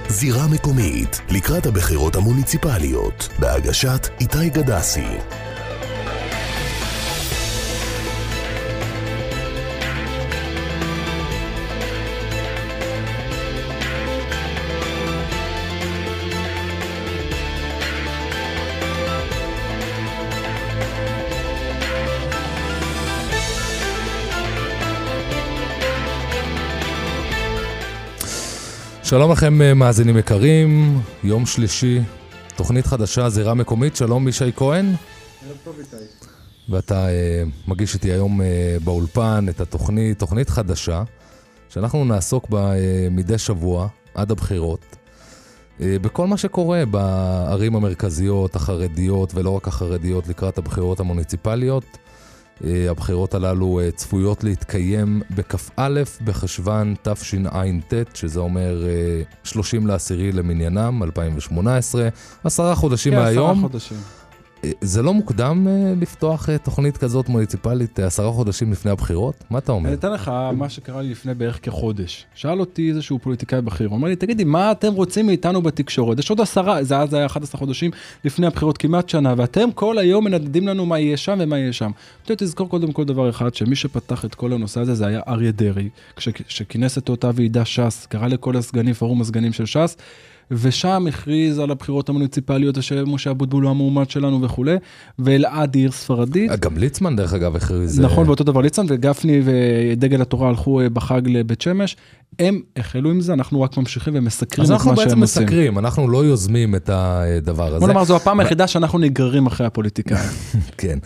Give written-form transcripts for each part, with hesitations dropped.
זירה מקומית, לקראת הבחירות המוניציפליות, בהגשת איתי גדסי. שלום לכם מאזינים יקרים, יום שלישי, תוכנית חדשה, זירה מקומית, שלום מישי כהן. ערב טוב איתי. ואתה מגיש איתי היום באולפן את התוכנית, תוכנית חדשה, שאנחנו נעסוק בה מדי שבוע עד הבחירות, בכל מה שקורה בערים המרכזיות, החרדיות ולא רק החרדיות לקראת הבחירות המוניציפליות. הבחירות הללו צפויות להתקיים בכ"א בחשוון תשע"ט, שזה אומר 30 לעשירי למניינם, 2018, 10 חודשים מהיום. 10 חודשים. זה לא מוקדם לפתוח תוכנית כזאת מוניציפלית 10 חודשים לפני הבחירות? מה אתה אומר? אני אתן לך מה שקרה לי לפני בערך כחודש. שאל אותי איזשהו פוליטיקאי בכיר, הוא אומר לי, תגידי, מה אתם רוצים מאיתנו בתקשורת? יש עוד 10, זה היה 11 חודשים לפני הבחירות, כמעט שנה, ואתם כל היום מנדדים לנו מה יהיה שם ומה יהיה שם. תזכור קודם כל דבר אחד, שמי שפתח את כל הנושא הזה, זה היה אריה דרעי, כשכינס את אותה ועידה ש"ס, קרא לכל הסגנים, פורום הסגנים של ש"ס, ושם הכריז על הבחירות המוניציפליות, שמשה אבוטבול הוא המועמד שלנו וכו', ואלעד עיר ספרדית. גם ליצמן דרך אגב הכריז. נכון, ואותו דבר ליצמן, וגפני ודגל התורה הלכו בחג לבית שמש, הם החלו עם זה, אנחנו רק ממשיכים ומסקרים את מה שהם עושים. אז אנחנו בעצם מסקרים, אנחנו לא יוזמים את הדבר הזה. בוא נאמר, זו הפעם היחידה שאנחנו נגררים אחרי הפוליטיקאים. כן.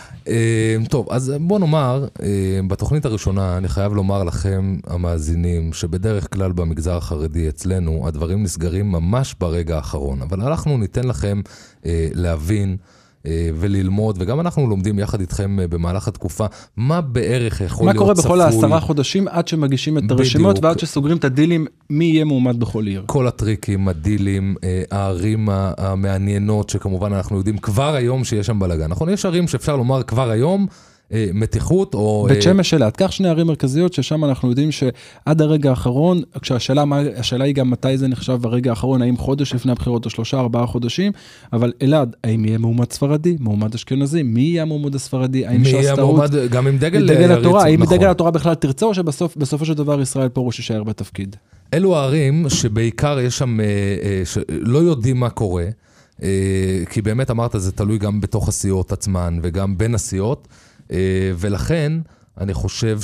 טוב, אז בוא נאמר, בתוכנית הראשונה אני חייב לומר לכם, המאזינים, שבדרך כלל במגזר החרדי אצלנו, הדברים נסגרים ממש ברגע האחרון, אבל אנחנו ניתן לכם להבין וללמוד, וגם אנחנו לומדים יחד איתכם במהלך התקופה, מה בערך יכול להיות צפוי. מה קורה בכל 10 חודשים עד שמגישים את הרשימות, ועד שסוגרים את הדילים, מי יהיה מועמד בכל עיר. כל הטריקים, הדילים, הערים המעניינות, שכמובן אנחנו יודעים כבר היום שיש שם בלגן. נכון, יש ערים שאפשר לומר כבר היום, מתיחות או... בית שמש אלעד, כך 2 ערים מרכזיות ששם אנחנו יודעים שעד הרגע האחרון, השאלה היא גם מתי זה נחשב ברגע האחרון, האם חודש לפני הבחירות או 3-4 חודשים, אבל אלעד, האם יהיה מועמד ספרדי, מועמד אשכנזי, מי יהיה המועמד הספרדי, האם ש"ס טעות, גם עם דגל התורה, האם דגל התורה בכלל תרצה או שבסופו של דבר ישראל פרוש יישאר בתפקיד? אלו הערים שבעיקר יש שם, לא יודעים מה קורה, כי באמת אמרת, זה תלוי גם בתוך הסיעות עצמן וגם בין הסיעות, ולכן אני חושב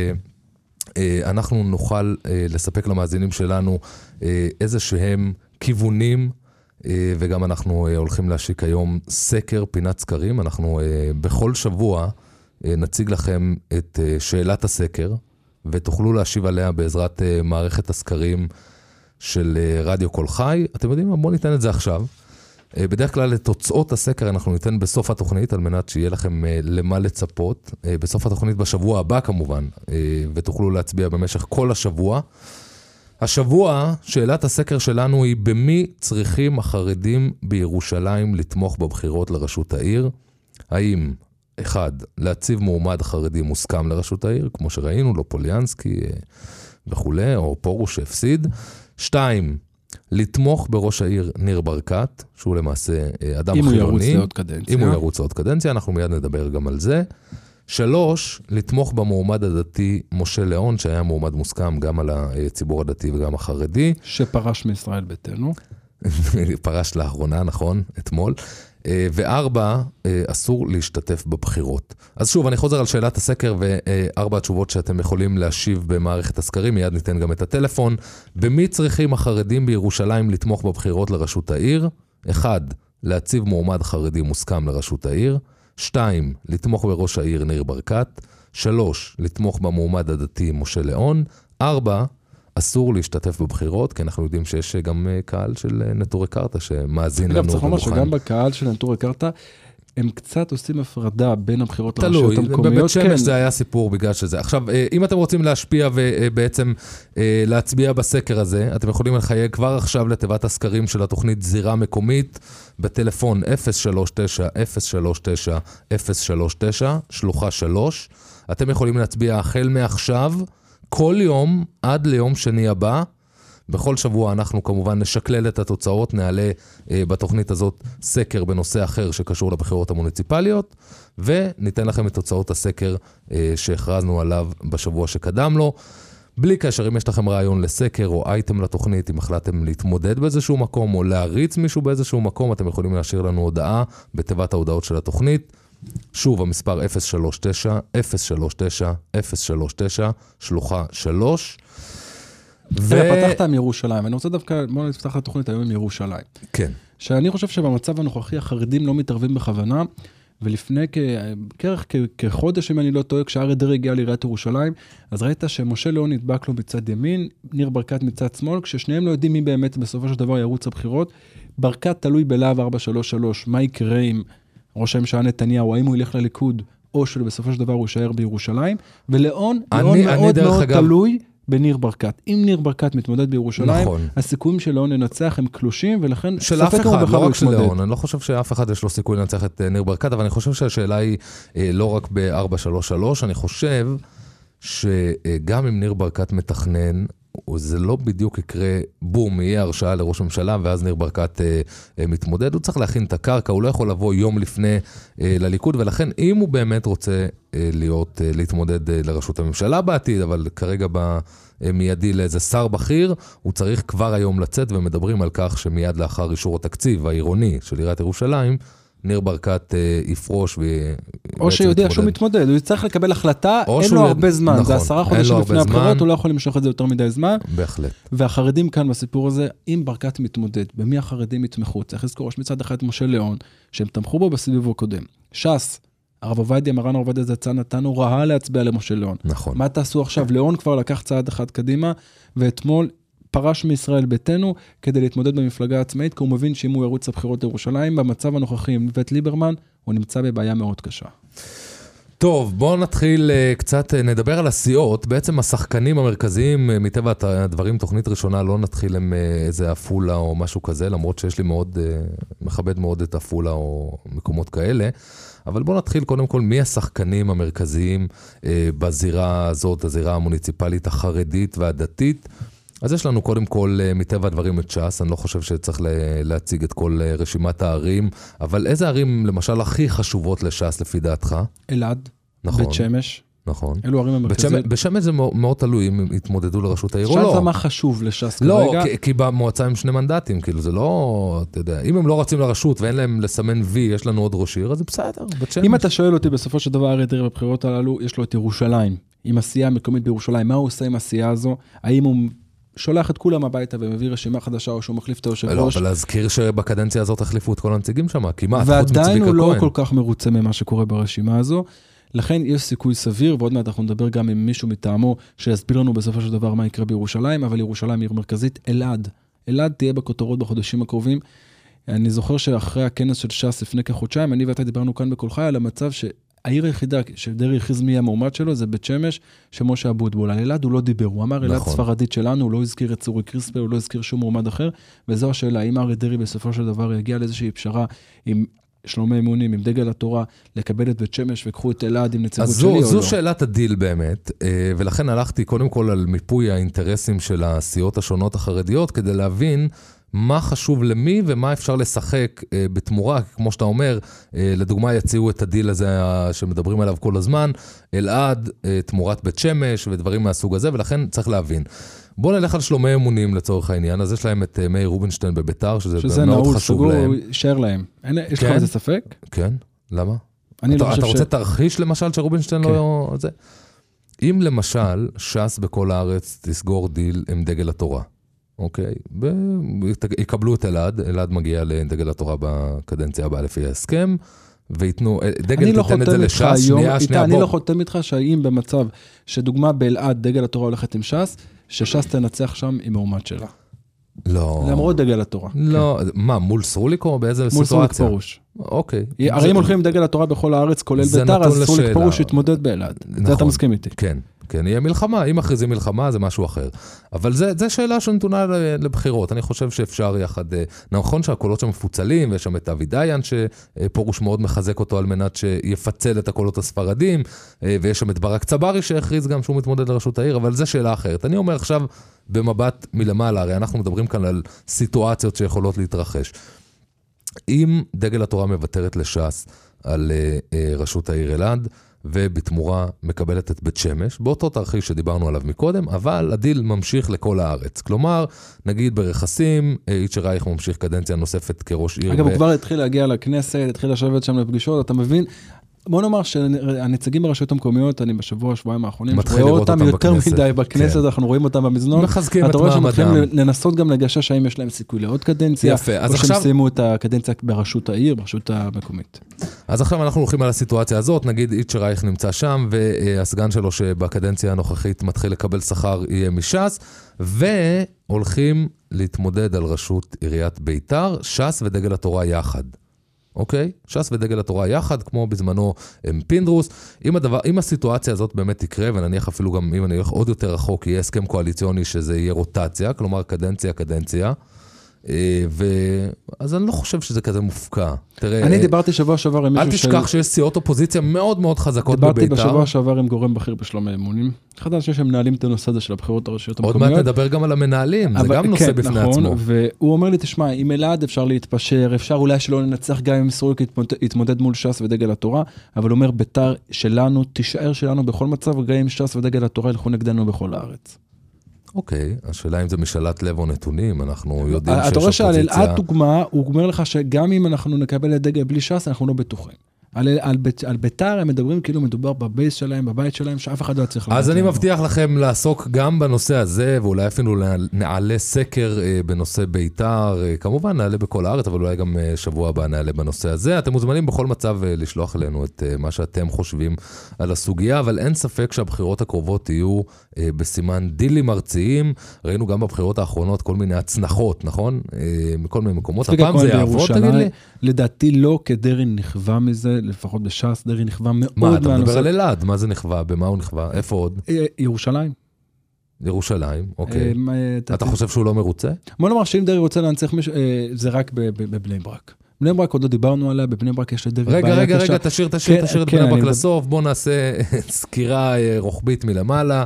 שאנחנו נוכל לספק למאזינים שלנו איזה שהם כיוונים, וגם אנחנו הולכים להשיק היום סקר פינת סקרים. אנחנו בכל שבוע נציג לכם את שאלת הסקר, ותוכלו להשיב עליה בעזרת מערכת הסקרים של רדיו קול חי. אתם יודעים, בואו ניתן את זה עכשיו. בדרך כלל את תוצאות הסקר אנחנו ניתן בסוף התוכנית, על מנת שיהיה לכם למה לצפות. בסוף התוכנית בשבוע הבא כמובן, ותוכלו להצביע במשך כל השבוע. השבוע, שאלת הסקר שלנו היא, במי צריכים החרדים בירושלים לתמוך בבחירות לראשות העיר? האם 1. להציב מועמד חרדי מוסכם לראשות העיר, כמו שראינו, לא פוליאנסקי וכו', או פורוש שהפסיד. 2. לתמוך בראש העיר ניר ברקת, שהוא למעשה אדם חילוני. אם הוא ירוץ לעוד קדנציה, אנחנו מיד נדבר גם על זה. 3, לתמוך במועמד הדתי משה ליאון, שהיה מועמד מוסכם גם על הציבור הדתי וגם החרדי. שפרש מישראל ביתנו. פרש לאחרונה, נכון, אתמול. 4, אסור להשתתף בבחירות. אז שוב, אני חוזר על שאלת הסקר, ו4 התשובות שאתם יכולים להשיב במערכת הסקרים, מיד ניתן גם את הטלפון. במי צריכים החרדים בירושלים לתמוך בבחירות לראשות העיר? 1, להציב מועמד חרדי מוסכם לראשות העיר. 2, לתמוך בראש העיר ניר ברקת. 3, לתמוך במועמד הדתי משה ליאון. 4, אסור להשתתף בבחירות, כי אנחנו יודעים שיש גם קהל של נטורי קרתא שמאזין לנו. צריך לומר שגם בקהל של נטורי קרתא, הם קצת עושים הפרדה בין הבחירות לרשויות המקומיות. תלוי, בבית שמש זה היה סיפור בגלל שזה. עכשיו, אם אתם רוצים להשפיע ובעצם להצביע בסקר הזה, אתם יכולים לחייג כבר עכשיו לתיבת הסקרים של התוכנית זירה מקומית, בטלפון 039-039-039, שלוחה 3. אתם יכולים להצביע החל מעכשיו, כל יום עד ליום שני הבא, בכל שבוע אנחנו כמובן נשקלל את התוצאות, נעלה בתוכנית הזאת סקר בנושא אחר שקשור לבחירות המוניציפליות, וניתן לכם את תוצאות הסקר שהכרזנו עליו בשבוע שקדם לו. בלי קשר, אם יש לכם רעיון לסקר או אייטם לתוכנית, אם החלטתם להתמודד באיזשהו מקום או להריץ מישהו באיזשהו מקום, אתם יכולים להשאיר לנו הודעה בתיבת ההודעות של התוכנית. שוב, המספר 039-039-039, שלוחה 3. פתחת מירושלים, אני רוצה דווקא, בואו נפתח את התוכנית היום עם ירושלים. כן. שאני חושב שבמצב הנוכחי החרדים לא מתערבים בכוונה, ולפני כחודש, אם אני לא טועה, כשאריה דרעי הגיע לעיריית ירושלים, אז ראית שמשה ליאון נדבק לו מצד ימין, ניר ברקת מצד שמאל, כששניהם לא יודעים מי באמת בסופו של דבר ירוץ הבחירות. ברקת תלוי בלהב 433, מה יקרה עם ראש הממשלה נתניהו, האם הוא ילך לליכוד, או שבסופו של דבר הוא יישאר בירושלים, וליאון מאוד מאוד תלוי בניר ברקת. אם ניר ברקת מתמודד בירושלים, הסיכויים של ליאון לנצח הם קלושים, ולכן של אף אחד, לא רק של ליאון. אני לא חושב שאף אחד יש לו סיכוי לנצח את ניר ברקת, אבל אני חושב שהשאלה היא לא רק ב-433, אני חושב שגם אם ניר ברקת מתכנן, זה לא בדיוק יקרה, בום, יהיה הרשאה לראש ממשלה, ואז ניר ברקת מתמודד, הוא צריך להכין את הקרקע, הוא לא יכול לבוא יום לפני לליכוד, ולכן אם הוא באמת רוצה להתמודד לראשות הממשלה בעתיד, אבל כרגע במיידי לאיזה שר בכיר, הוא צריך כבר היום לצאת, ומדברים על כך שמיד לאחר אישור התקציב העירוני של עיריית ירושלים, ניר ברקת יפרוש או שיודע שהוא מתמודד, הוא צריך לקבל החלטה, אין לו הרבה זמן, זה 10 חודשים לפני הבחירות, הוא לא יכול למשוך את זה יותר מדי זמן. בהחלט. והחרדים כאן בסיפור הזה, אם ברקת מתמודד, במי החרדים יתמכו? צריך לזכור, יש מצד אחד משה ליאון, שהם תמכו בו בסיבוב הקודם. ש"ס, הרב עובדיה, מרן עובדיה זצ"ל נתנו רעה להצביע למשה ליאון. נכון. מה תעשו עכשיו? ליאון כבר לקח צעד אחד קדימה, ואתמול פרש מישראל ביתנו כדי להתמודד במפלגה העצמאית, כי הוא מבין שאם הוא ירוץ לבחירות לירושלים, במצב הנוכחי עם בית ליברמן, הוא נמצא בבעיה מאוד קשה. טוב, בואו נתחיל קצת, נדבר על הסיעות. בעצם השחקנים המרכזיים, מטבע הדברים, תוכנית ראשונה, לא נתחיל עם איזה אפולה או משהו כזה, למרות שיש לי מאוד, מכבד מאוד את אפולה או מקומות כאלה. אבל בואו נתחיל קודם כל מי השחקנים המרכזיים בזירה הזאת, הזירה המוניציפלית החרדית והדתית. אז יש לנו קודם כל מטבע הדברים את ש"ס, אני לא חושב שצריך להציג את כל רשימת הערים, אבל איזה ערים למשל הכי חשובות לש"ס לפי דעתך? אלעד, נכון, בית שמש. נכון. אלו ערים המרכזיים. בשמש זה מאוד תלוי אם התמודדו לראשות העיר או לא. שאלת מה חשוב לש"ס כרגע? לא, כי במועצה הם 2 מנדטים, כאילו זה לא, אתה יודע, אם הם לא רצים לרשות ואין להם לסמן וי, יש לנו עוד ראש עיר, אז זה בסדר, בית שמש. אם אתה שואל אותי בסופו של דבר, אריה דרעי בבחירות הללו, יש לו את ירושלים, עם עשייה מקומית בירושלים, מה הוא עושה עם העשייה הזו? האם הוא שולח את כולם הביתה ומביא רשימה חדשה או שהוא מחליף את היושב ראש? לא, אבל להזכיר שבקדנציה הזאת החליפו את כל הנציגים שם, כמעט, ועדיין הוא לא כל כך מרוצה ממה שקורה ברשימה הזו, לכן יש סיכוי סביר, ועוד מעט אנחנו נדבר גם עם מישהו מטעמו, שיסביר לנו בסופו של דבר מה יקרה בירושלים, אבל ירושלים עיר מרכזית, אלעד. אלעד תהיה בכותרות בחודשים הקרובים. אני זוכר שאחרי הכנס של ש"ס לפני כחודשיים, אני ואתה דיברנו כאן בכל חי על המצב העיר היחידה שדרעי הכריז מי המועמד שלו, זה בית שמש, שמשה אבוטבול. על אלעד הוא לא דיבר, הוא אמר אלעד ספרדית שלנו, הוא לא הזכיר את צורי קריספל, הוא לא הזכיר שום מועמד אחר, וזו השאלה, האם אריה דרעי בסופו של דבר יגיע לאיזושהי פשרה עם שלומי אמונים, עם דגל התורה, לקבל את בית שמש וקחו את אלעד עם נציגות שלי או לא? אז זו שאלת הדיל באמת, ולכן הלכתי קודם כל על מיפוי האינטרסים של הסיעות השונות החרדיות, כדי להבין מה חשוב למי ומה אפשר לשחק בתמורה, כמו שאתה אומר, לדוגמה יציעו את הדיל הזה שמדברים עליו כל הזמן, אלעד, תמורת בית שמש ודברים מהסוג הזה, ולכן צריך להבין. בואו נלך על שלומי אמונים לצורך העניין, אז יש להם את מאיר רובינשטיין בביתר, שזה מאוד חשוב להם. שזה יישאר להם. יש לך איזה ספק? כן, למה? אתה רוצה תרחיש למשל שרובינשטיין לא... אם למשל ש"ס בכל הארץ תסגור דיל עם דגל התורה, אוקיי, יקבלו את אלעד, אלעד מגיע לדגל התורה בקדנציה הבאה לפי ההסכם, ויתנו, דגל תיתן את זה לש"ס, שנייה, אני לא חותם איתך שהאם במצב שדוגמה באלעד דגל התורה הולכת עם ש"ס, שש"ס תנצח שם עם מועמד שלה. לא. למרות דגל התורה. לא, מה, מול סרוליק או באיזה סיטואציה? מול סרוליק פרוש. אוקיי. הרי אם הולכים עם דגל התורה בכל הארץ, כולל ביתר, אז סרוליק פרוש יתמודד באלעד. זה אתה מסכים איתי. כן, כן, יהיה מלחמה, אם מכריזים מלחמה זה משהו אחר. אבל זה שאלה שנתונה לבחירות, אני חושב שאפשר יחד, נכון שהקולות שם מפוצלים, ויש שם את אבי דיין שפורוש מאוד מחזק אותו על מנת שיפצל את הקולות הספרדים, ויש שם את ברק צברי שהכריז גם שהוא מתמודד לראשות העיר, אבל זה שאלה אחרת. אני אומר עכשיו במבט מלמעלה, הרי אנחנו מדברים כאן על סיטואציות שיכולות להתרחש. אם דגל התורה מבטרת לש"ס על ראשות העיר אלעד, ובתמורה מקבלת את בית שמש, באותו תרחיש שדיברנו עליו מקודם, אבל הדיל ממשיך לכל הארץ. כלומר, נגיד ברכסים, איצ'ה רייך ממשיך קדנציה נוספת כראש עיר. אגב, הוא כבר התחיל להגיע לכנסת, התחיל לשבת שם לפגישות, אתה מבין? בוא נאמר שהנציגים ברשויות המקומיות, אני בשבוע, שבועיים האחרונים, רואה אותם יותר מדי בכנסת, אנחנו רואים אותם במזנון. מחזקים את אתה רואה מעמדם. שמתחילים לנסות גם לגשש האם יש להם סיכוי לעוד קדנציה, או שהם סיימו את הקדנציה בראשות העיר, ברשות המקומית. אז עכשיו אנחנו הולכים על הסיטואציה הזאת, נגיד איצ'ה רייך נמצא שם, והסגן שלו שבקדנציה הנוכחית מתחיל לקבל שכר יהיה מש"ס, והולכים להתמודד על ראשות עיריית ביתר, ש"ס ודגל התורה יחד. אוקיי? ש"ס ודגל התורה יחד, כמו בזמנו פינדרוס. אם הסיטואציה הזאת באמת תקרה, ונניח אפילו גם אם אני הולך עוד יותר רחוק, יהיה הסכם קואליציוני שזה יהיה רוטציה, כלומר קדנציה, אז אני לא חושב שזה כזה מופקע. אני דיברתי שבוע שעבר עם מישהו אל תשכח שיש סיעות אופוזיציה מאוד מאוד חזקות בביתר. דיברתי בשבוע שעבר עם גורם בכיר בשלום האמונים. אחד האנשים שמנהלים את הנושא הזה של הבחירות הרשויות המקומיות. עוד מעט נדבר גם על המנהלים, זה גם נושא בפני עצמו. והוא אומר לי, תשמע, עם אלעד אפשר להתפשר, אפשר אולי שלא ננצח גם אם סרוק יתמודד מול ש"ס ודגל התורה, אבל הוא אומר, ביתר שלנו, תישאר שלנו בכל מצב, וגם אם ש"ס ודגל התורה ילכו נגדנו בכל הארץ. אוקיי, השאלה אם זה משאלת לב או נתונים, אנחנו יודעים שיש אתה רואה שעל אופוזיציה. אלעד דוגמה, הוא אומר לך שגם אם אנחנו נקבל את דגל בלי ש"ס, אנחנו לא בטוחים. על ביתר הם מדברים כאילו מדובר בבייס שלהם, בבית שלהם, שאף אחד לא צריך אז אני מבטיח לכם לעסוק גם בנושא הזה, ואולי אפילו נעלה סקר בנושא ביתר, כמובן נעלה בכל הארץ, אבל אולי גם שבוע הבא נעלה בנושא הזה. אתם מוזמנים בכל מצב לשלוח אלינו את מה שאתם חושבים על הסוגיה, אבל אין ספק שהבחירות הקרובות יהיו בסימן דילים ארציים. ראינו גם בבחירות האחרונות כל מיני הצנחות, נכון? מכל מיני מקומות. הפעם זה יעבוד, תגיד לי? לדעתי לא, כדרעי נכווה מזה, לפחות בש"ס, דרעי נכווה מאוד מה, אתה מדבר על אלעד? מה זה נכווה? במה הוא נכווה? איפה עוד? ירושלים. ירושלים, אוקיי. אתה חושב שהוא לא מרוצה? בוא נאמר שאם דרעי רוצה להנציח מישהו, זה רק בבני ברק. בני ברק עוד לא דיברנו עליה, בבני ברק יש לדרעי בעיה קשה. רגע, תשאיר את בני ברק לסוף, בוא נעשה סקירה רוחבית מלמעלה.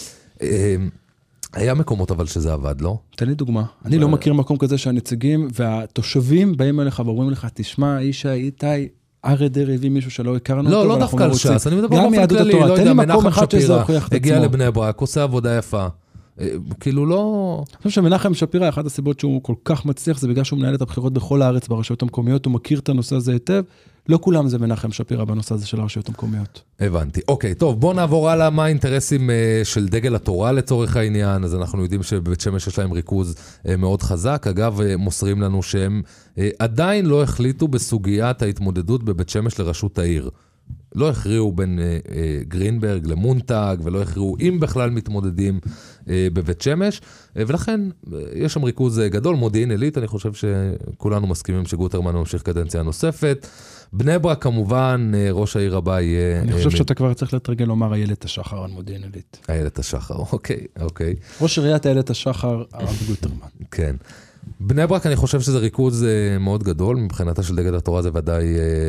היה מקומות אבל שזה עבד, לא? תן לי דוגמה. אני לא מכיר מקום כזה שהנציגים והתושבים באים אליך ואומרים לך, תשמע, איתי, ארי דרעי הביא מישהו שלא הכרנו אותו. לא דווקא על ש"ס, אני מדבר באופן כללי, לא יודע, מנחם שפירא הגיע לבני ברק, עושה עבודה יפה. כאילו לא... אני חושב שמנחם שפירא, אחת הסיבות שהוא כל כך מצליח, זה בגלל שהוא מנהל את הבחירות בכל הארץ ברשויות המקומיות, הוא מכיר את הנושא הזה היטב, לא כולם זה מנחם שפירא בנושא הזה של הרשויות המקומיות. הבנתי. אוקיי, טוב, בוא נעבור הלאה מה האינטרסים של דגל התורה לצורך העניין, אז אנחנו יודעים שבבית שמש יש להם ריכוז מאוד חזק, אגב, מוסרים לנו שהם עדיין לא החליטו בסוגיית ההתמודדות בבית שמש לראשות העיר. לא הכריעו בין גרינברג למונטג, ולא הכריעו אם בכלל מתמודדים בבית שמש, ולכן יש שם ריכוז גדול, מודיעין עילית, אני חושב שכולנו מסכימים שגוטרמן ממשיך קדנציה נוספת. בני ברק כמובן, ראש העיר הבא יהיה... אני חושב שאתה כבר צריך לתרגל לומר איילת השחר על מודיעין עילית. איילת השחר, אוקיי. ראש עיריית איילת השחר, הרב גוטרמן. כן. בני ברק אני חושב שזה ריכוז מאוד גדול, מבחינתה של דגל התורה זה ודאי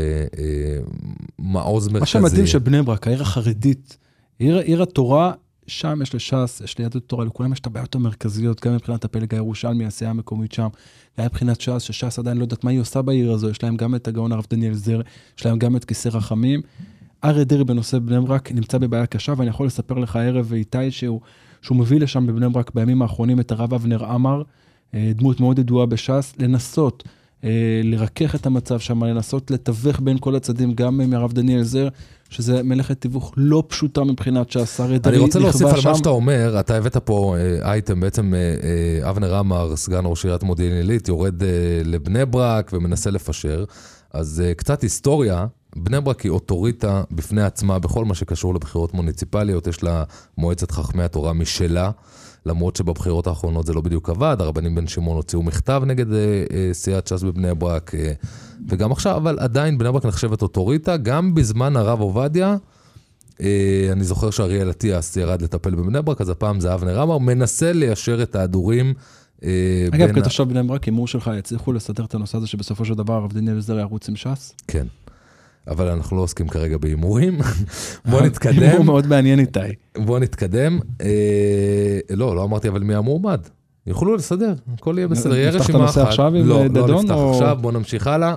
מעוז מרכזי. מה שמדהים שבני ברק, העיר החרדית, עיר התורה, שם יש לש"ס, יש ליהדות התורה, לכולם יש את הבעיות המרכזיות, גם מבחינת הפלג הירושלמי, העשייה המקומית שם, גם מבחינת ש"ס, שש"ס עדיין לא יודעת מה היא עושה בעיר הזו, יש להם גם את הגאון הרב דניאל זר, יש להם גם את כיסא רחמים. אריה דרעי בנושא בני ברק נמצא בבעיה קשה, ואני יכול לספר לך ערב איתי שהוא מביא לשם בבני ברק בימים האחרונים את הרב אבנר עמר, דמות מאוד ידועה בש"ס, לנסות לרכך את המצב שם, לנסות לתווך בין כל הצדים, גם עם הרב דניאל זר, שזה מלאכת תיווך לא פשוטה מבחינת ש"ס. אני רוצה להוסיף על מה שאתה אומר, אתה הבאת פה אייטם, בעצם אבנר עמר, סגן ראש עיריית מודיעין עילית, יורד לבני ברק ומנסה לפשר, אז קצת היסטוריה, בני ברק היא אוטוריטה בפני עצמה, בכל מה שקשור לבחירות מוניציפליות, יש לה מועצת חכמי התורה משלה, למרות שבבחירות האחרונות זה לא בדיוק עבד, הרבנים בן שמעון הוציאו מכתב נגד סיעת ש"ס בבני ברק, וגם עכשיו, אבל עדיין בני ברק נחשבת אוטוריטה, גם בזמן הרב עובדיה, אני זוכר שאריאל אטיאס ירד לטפל בבני ברק, אז הפעם זה אבנר עמר, מנסה ליישר את ההדורים. אגב, כתושב בני ברק, הימור שלך יצליחו לסדר את הנושא הזה שבסופו של דבר הרב דניאל זר ירוץ עם ש"ס? כן, אבל אנחנו לא עוסקים כרגע בהימורים. בוא נתקדם. הימור מאוד מעניין איתי. בוא נתקדם. לא אמרתי אבל מי המועמד. יוכלו לסדר, הכל יהיה בסדר. נפתח את הנושא עכשיו עם דדון? לא נפתח עכשיו, בוא נמשיך הלאה.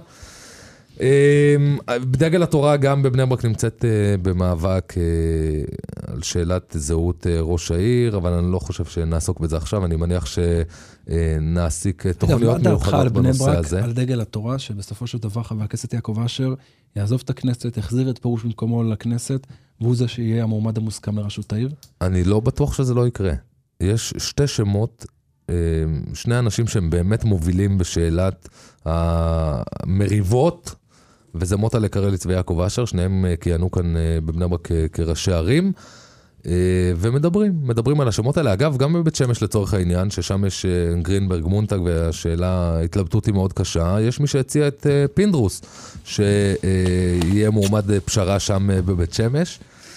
דגל התורה גם בבני ברק נמצאת במאבק על שאלת זהות ראש העיר, אבל אני לא חושב שנעסוק בזה עכשיו, אני מניח שנעסיק תוכניות מיוחדות בנושא הזה. על דגל התורה, שבסופו של דבר חבר הכנסת יעקב אשר יעזוב את הכנסת, יחזיר את פרוש במקומו לכנסת, והוא זה שיהיה המועמד המוסכם לראשות העיר? אני לא בטוח שזה לא יקרה. יש שתי שמות, שני אנשים שהם באמת מובילים בשאלת המריבות, וזה מוטה קרליץ ויעקב אשר, שניהם כיהנו כאן בבני ברק כראשי ערים, ומדברים על השמות האלה. אגב, גם בבית שמש לצורך העניין, ששם יש גרינברג מונטג, והשאלה, התלבטות היא מאוד קשה, יש מי שהציע את פינדרוס, שיהיה מועמד פשרה שם בבית שמש.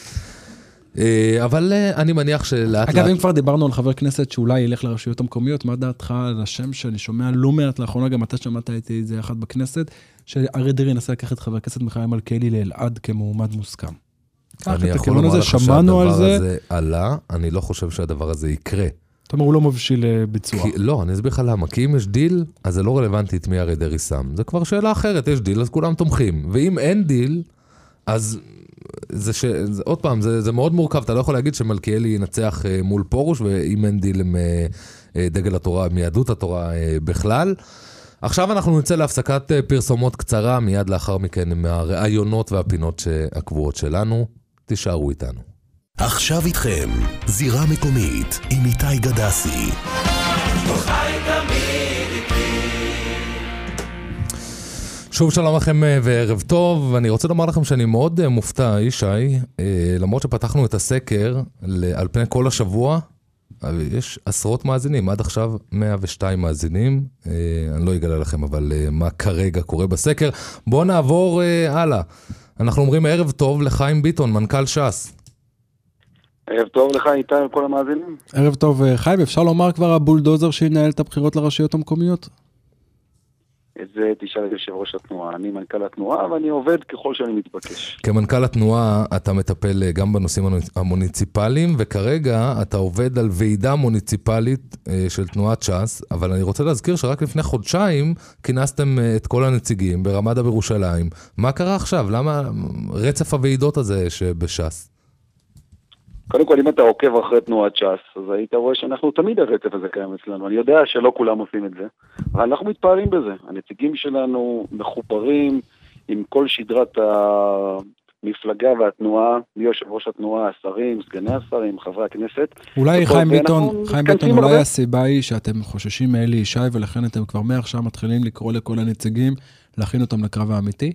אבל אני מניח שלאט אגב, אם כבר דיברנו על חבר כנסת שאולי ילך לרשויות המקומיות, מה דעתך על השם שאני שומע לא מעט לאחרונה, גם אתה שמעת איתי את זה אחד בכנסת, שאריה דרעי ינסה לקחת את חבר הכנסת מיכאל מלכיאלי לאלעד כמועמד מוסכם. אני יכול לומר לך שהדבר הזה עלה, אני לא חושב שהדבר הזה יקרה. זאת אומרת, הוא לא מבשיל לביצוע. לא, אני אסביר לך למה. כי אם יש דיל, אז זה לא רלוונטי את מי אריה דרעי שם. זה כבר שאלה אחרת, יש דיל, אז כולם תומכים. ואם אין דיל, אז עוד פעם, זה מאוד מורכב, אתה לא יכול להגיד שמלכיאלי ינצח מול פורוש, ואם אין דיל עם דגל התורה, מיהדות התורה בכלל. עכשיו אנחנו נצא להפסקת פרסומות קצרה, מיד לאחר מכן עם הרעיונות והפינות הקבועות שלנו. תישארו איתנו. עכשיו איתכם, זירה מקומית עם איתי גדסי. שוב שלום לכם וערב טוב, אני רוצה לומר לכם שאני מאוד מופתע, ישי, למרות שפתחנו את הסקר על פני כל השבוע, יש עשרות מאזינים, עד עכשיו 102 מאזינים, אני לא אגלה לכם אבל מה כרגע קורה בסקר. בואו נעבור הלאה, אנחנו אומרים ערב טוב לחיים ביטון, מנכ"ל ש"ס. ערב טוב לך איתי על כל המאזינים. ערב טוב חיים, אפשר לומר כבר הבולדוזר שינהל את הבחירות לרשויות המקומיות? את זה תשאל את יושב ראש התנועה, אני מנכ"ל התנועה ואני עובד ככל שאני מתבקש. כמנכ"ל התנועה אתה מטפל גם בנושאים המוניציפליים, וכרגע אתה עובד על ועידה מוניציפלית של תנועת ש"ס, אבל אני רוצה להזכיר שרק לפני חודשיים כינסתם את כל הנציגים ברמדה בירושלים. מה קרה עכשיו? למה רצף הוועידות הזה שבש"ס? קודם כל, אם אתה עוקב אחרי תנועת ש"ס, אז היית רואה שאנחנו תמיד הרצף הזה קיים אצלנו. אני יודע שלא כולם עושים את זה, אבל אנחנו מתפארים בזה. הנציגים שלנו מחוברים עם כל שדרת המפלגה והתנועה, מיושב ראש התנועה, השרים, סגני השרים, חברי הכנסת. אולי חיים ביטון, אולי הסיבה היא שאתם חוששים מאלי ישי, ולכן אתם כבר מעכשיו מתחילים לקרוא לכל הנציגים, להכין אותם לקרב האמיתי?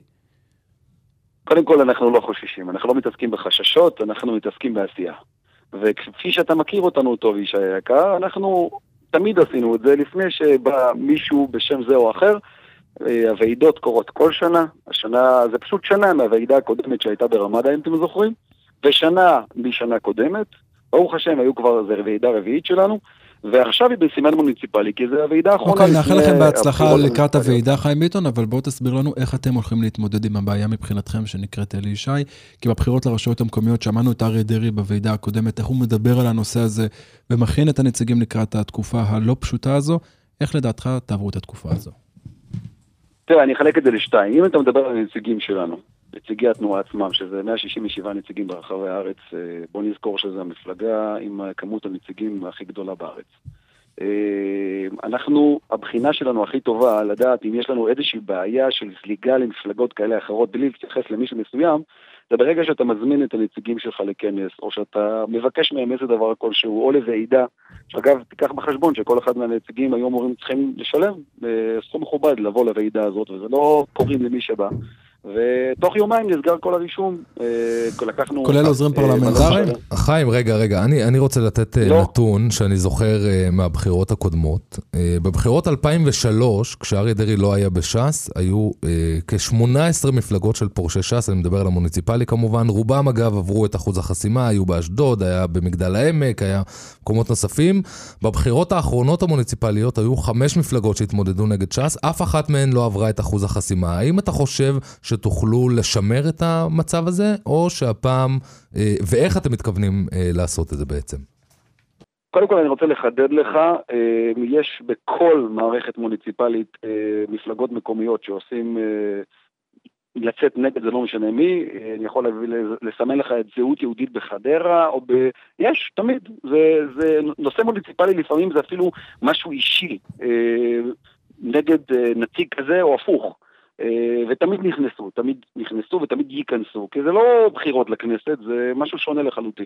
קודם כל אנחנו לא חוששים, אנחנו לא מתעסקים בחששות, אנחנו מתעסקים בעשייה. וכפי שאתה מכיר אותנו טוב, איש היקר, אנחנו תמיד עשינו את זה לפני שבא מישהו בשם זה או אחר. הוועידות קורות כל שנה, השנה, זה פשוט שנה מהוועידה הקודמת שהייתה ברמדה, אם אתם זוכרים, ושנה משנה קודמת, ברוך השם, היו כבר, זה ועידה רביעית שלנו, ועכשיו היא בסימן מוניציפלי, כי זה הוועידה האחרונה. אוקיי, נאחל לכם בהצלחה לקראת הוועידה, חיים ביטון, אבל בואו תסביר לנו איך אתם הולכים להתמודד עם הבעיה מבחינתכם שנקראת אלי ישי, כי בבחירות לרשויות המקומיות שמענו את אריה דרעי בוועידה הקודמת, איך הוא מדבר על הנושא הזה, ומכין את הנציגים לקראת התקופה הלא פשוטה הזו, איך לדעתך תעברו את התקופה הזו? תראה, אני אחלק את זה לשתיים. אם אתה מדבר על הנציגים שלנו, נציגי התנועה עצמם, שזה 167 נציגים ברחבי הארץ, בוא נזכור שזה המפלגה עם כמות הנציגים הכי גדולה בארץ. הבחינה שלנו הכי טובה לדעת אם יש לנו איזושהי בעיה של זליגה למפלגות כאלה אחרות, בלי להתייחס למישהו מסוים, זה ברגע שאתה מזמין את הנציגים שלך לכנס, או שאתה מבקש מהם איזה דבר כלשהו, או לוועידה, שאגב, תיקח בחשבון שכל אחד מהנציגים היום צריכים לשלם סכום מכובד לבוא לוועידה הזאת, וזה לא קוראים למי שבא. ותוך יומיים נסגר כל הרישום, לקחנו... כולל עוזרים פרלמנטריים? חיים, רגע, אני רוצה לתת נתון שאני זוכר מהבחירות הקודמות. בבחירות 2003, כשאריה דרעי לא היה בש"ס, היו כ-18 מפלגות של פורשי ש"ס, אני מדבר על המוניציפלי כמובן, רובם אגב עברו את אחוז החסימה, היו באשדוד, היה במגדל העמק, היה מקומות נוספים. בבחירות האחרונות המוניציפליות היו 5 מפלגות שהתמודדו נגד ש"ס, אף אחת מהן לא עברה את אחוז החסימה. האם אתה חושב שתוכלו לשמר את המצב הזה, או שהפעם, ואיך אתם מתכוונים לעשות את זה בעצם? קודם כל אני רוצה לחדד לך, יש בכל מערכת מוניציפלית מפלגות מקומיות שעושים לצאת נגד, זה לא משנה מי, אני יכול לסמן לך את זהות יהודית בחדרה, או יש, תמיד, זה נושא מוניציפלי, לפעמים זה אפילו משהו אישי, נגד נציג כזה או הפוך. ותמיד נכנסו ותמיד ייכנסו, כי זה לא בחירות לכנסת, זה משהו שונה לחלוטין.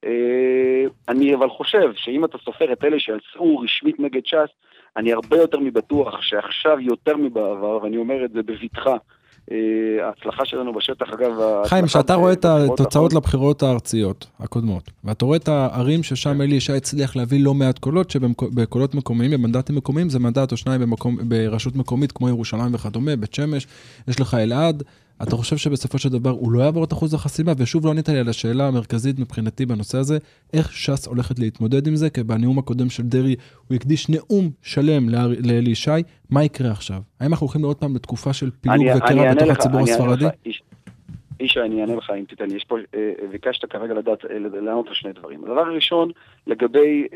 אני אבל חושב שאם אתה סופר את אלה שיצאו רשמית נגד ש"ס, אני הרבה יותר מבטוח שעכשיו יותר מבעבר, ואני אומר את זה בבטחה, ההצלחה שלנו בשטח, אגב... חיים, שאתה רואה את התוצאות לבחירות הארציות הקודמות, ואתה רואה את הערים ששם אלי ישי הצליח להביא לא מעט קולות, שבקולות מקומיים, במנדטים מקומיים, זה מנדט או שניים ברשות מקומית, כמו ירושלים וכדומה, בית שמש, יש לך אלעד, אתה חושב שבסופו של דבר הוא לא יעבור את אחוז החסימה, ושוב לא ענית לי על השאלה המרכזית מבחינתי בנושא הזה, איך ש"ס הולכת להתמודד עם זה, כי בנאום הקודם של דרעי הוא הקדיש נאום שלם לאלי ישי, מה יקרה עכשיו? האם אנחנו הולכים לראות פעם לתקופה של פילוג וקרע בתוך הציבור הספרדי? אישה, אני אענה לך אם תיתן לי, יש פה, ביקשת כרגע לענות לשני דברים. הדבר הראשון, לגבי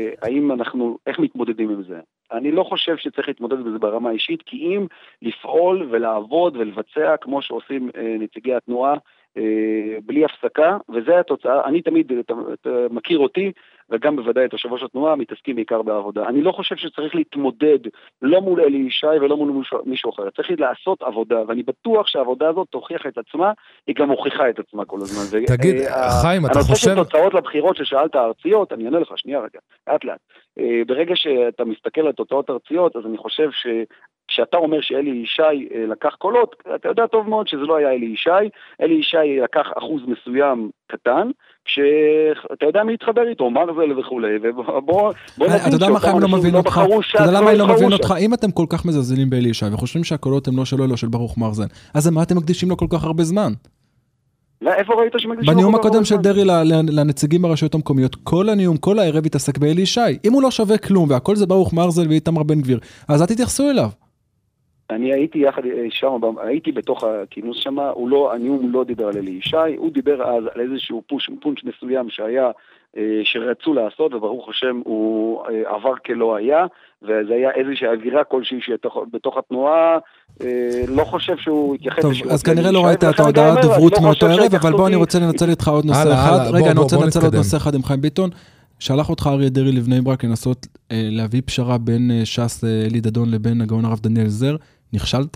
איך מתמודדים עם זה. אני לא חושב שצריך להתמודד בזה ברמה האישית, כי אם לפעול ולעבוד ולבצע כמו שעושים נציגי התנועה, בלי הפסקה, וזה התוצאה. אני תמיד, אתה מכיר אותי, וגם בוודאי את יושב ראש התנועה, מתעסקים בעיקר בעבודה. אני לא חושב שצריך להתמודד לא מול אלי ישי ולא מול מישהו אחר. צריך לעשות עבודה, ואני בטוח שהעבודה הזאת תוכיח את עצמה, היא גם מוכיחה את עצמה כל הזמן. תגיד, חיים, אתה חושב... הנושא של תוצאות לבחירות ששאלת הארציות, אני אענה לך, שנייה רגע, לאט. ברגע שאתה מסתכל על תוצאות ארציות, אז אני חושב כשאתה אומר שאלי ישי לקח קולות, אתה יודע טוב מאוד שזה לא היה אלי ישי, אלי ישי לקח אחוז מסוים קטן, שאתה יודע מי יתחבר איתו, מרזל וכולי, ובוא נבין אתה יודע מה חיים לא מבין אותך, אתה יודע מה אני לא מבין אותך, אם אתם כל כך מזלזלים באלי ישי, וחושבים שהקולות הם לא שלו, אלא של ברוך מרזל, אז מה אתם מקדישים לו כל כך הרבה זמן? איפה ראית שמקדישים לו? בנאום הקודם של דרעי לנציגים ברשויות המקומיות, כל הנאום, כל הערב התעסק באלי ישי, אם הוא לא שווה כלום, והכל זה ברוך מרזל ואיתמר בן גביר, אז אל תתייחסו אליו. אני הייתי הייתי בתוך הכינוס שם, הנאום לא דיבר על אלי ישי, הוא דיבר אז על איזשהו פונץ' מסוים שהיה, שרצו לעשות, וברוך השם הוא עבר כלא היה, וזה היה איזושהי אווירה כלשהי בתוך התנועה, לא חושב שהוא התייחס... טוב, אז כנראה לא ראית את ההודעה דוברות מאותו ערב, אבל בוא אני רוצה לנצל איתך עוד נושא אחד, רגע אני רוצה לנצל עוד נושא אחד עם חיים ביטון, שלח אותך אריה דרעי לבני ברק לנסות להביא פשרה בין ש"ס אלי דדון לבין הגאון הרב דניאל זר, נכשלת?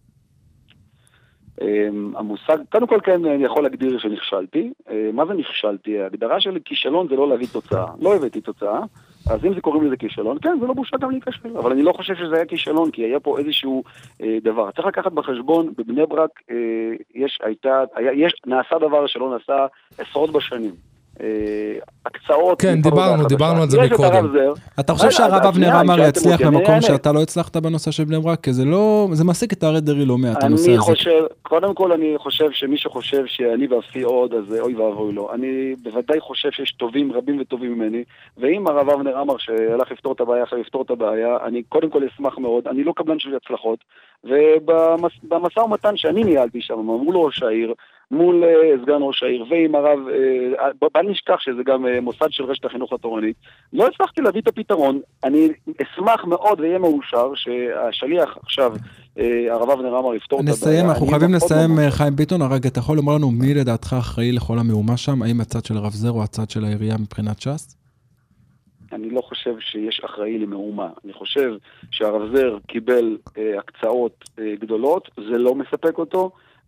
המושג, קודם כל כן אני יכול להגדיר שנכשלתי. מה זה נכשלתי? ההגדרה של כישלון זה לא להביא תוצאה. לא הבאתי תוצאה, אז אם זה קוראים לזה כישלון, כן, זה לא בושה גם להיכשל. אבל אני לא חושב שזה היה כישלון, כי היה פה איזשהו דבר. צריך לקחת בחשבון, בבני ברק נעשה דבר שלא נעשה עשרות בשנים. הקצאות... כן, דיברנו על זה מקודם. אתה חושב שהרב אבנר עמר יצליח במקום שאתה לא הצלחת בנושא של בני ברק? כי זה מעסיק את אריה דרעי לא מעט הנושא הזה. קודם כל אני חושב שמי שחושב שאני ואפי עוד, אז אוי ואבוי לו. אני בוודאי חושב שיש טובים, רבים וטובים ממני, ואם הרב אבנר עמר שהלך לפתור את הבעיה, אחרי לפתור את הבעיה, אני קודם כל אשמח מאוד, אני לא קבלן של הצלחות, ובמשא ומתן שאני ניהלתי שם, מול ראש העיר, מול סגן ראש העיר, ועם הרב, בל נשכח שזה גם מוסד של רשת החינוך התורנית, לא הצלחתי להביא את הפתרון. אני אשמח מאוד ויהיה מאושר שהשליח עכשיו, הרב אבנר עמר יפתור את הבעיה. נסיים, אנחנו חייבים לסיים, חיים ביטון, הרגע, אתה יכול לומר לנו מי לדעתך אחראי לכל המהומה שם, האם הצד של הרב זר או הצד של העירייה מבחינת ש"ס? אני לא חושב שיש אחראי למהומה. אני חושב שהרב זר קיבל הקצאות גדולות, זה לא מספק אותו,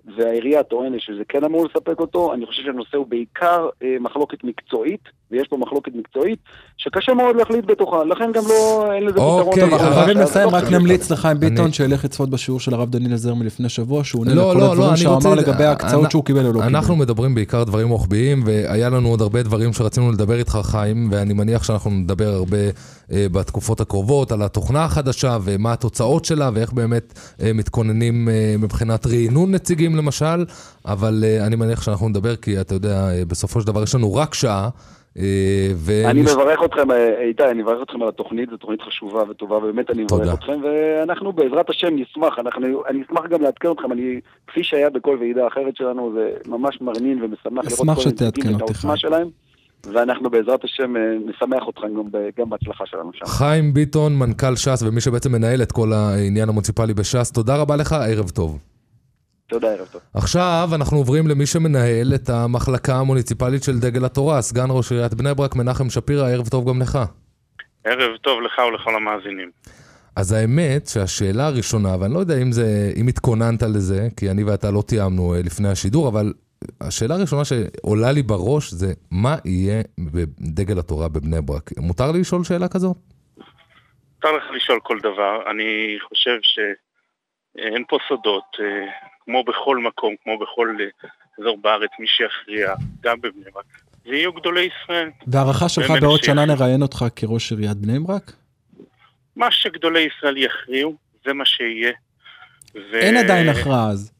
והעירייה טוענת שזה כן אמור לספק אותו. אני חושב שהנושא הוא בעיקר מחלוקת מקצועית, ויש פה מחלוקת מקצועית שקשה מאוד להחליט בתוכה, לכן גם לא, אין לזה פתרון. אוקיי, חברים נסיים, רק נמליץ לחיים ביטון שילך לצפות בשיעור של הרב דניאל עזר מלפני שבוע, שהוא עונה לכל הדברים שאמר לגבי ההקצאות שהוא קיבל או לא קיבל. אנחנו מדברים בעיקר דברים רוחביים, והיה לנו עוד הרבה דברים שרצינו לדבר איתך חיים, ואני מניח שאנחנו נדבר הרבה בתקופות הקרובות על התוכנה החדשה, ומה התוצאות שלה, ואיך באמת מתכוננים מבחינת רעינון נציגים למשל, אבל אני מניח שאנחנו נדבר, כי אתה יודע, בסופו של דבר יש לנו רק שעה, אני מברך אתכם, איתי, אני מברך אתכם על התוכנית, זו תוכנית חשובה וטובה, באמת אני מברך אתכם, ואנחנו בעזרת השם נשמח, אני אשמח גם לעדכן אתכם, כפי שהיה בכל ועידה אחרת שלנו, זה ממש מרנין ומשמח לראות כל הנציגים את העוצמה שלהם, ואנחנו בעזרת השם נשמח אתכם גם בהצלחה שלנו שם. חיים ביטון, מנכ"ל ש"ס, ומי שבעצם מנהל את כל העניין המוניציפלי בש"ס, תודה רבה לך, ערב טוב. תודה, ערב טוב. עכשיו אנחנו עוברים למי שמנהל את המחלקה המוניציפלית של דגל התורה, סגן ראש עיריית בני ברק, מנחם שפירא, ערב טוב גם לך. ערב טוב לך ולכל המאזינים. אז האמת שהשאלה הראשונה, ואני לא יודע אם התכוננת לזה, כי אני ואתה לא תיאמנו לפני השידור, אבל השאלה הראשונה שעולה לי בראש זה, מה יהיה בדגל התורה בבני ברק? מותר לי לשאול שאלה כזאת? מותר לך לשאול כל דבר. אני חושב שאין פה סודות, כמו בכל מקום, כמו בכל אזור בארץ, מי שיכריע, גם בבני ברק, ויהיו גדולי ישראל. והערכה שלך בעוד שנה נראיין אותך כראש עיריית בני ברק? מה שגדולי ישראל יכריעו, זה מה שיהיה. אין עדיין הכרעה אז.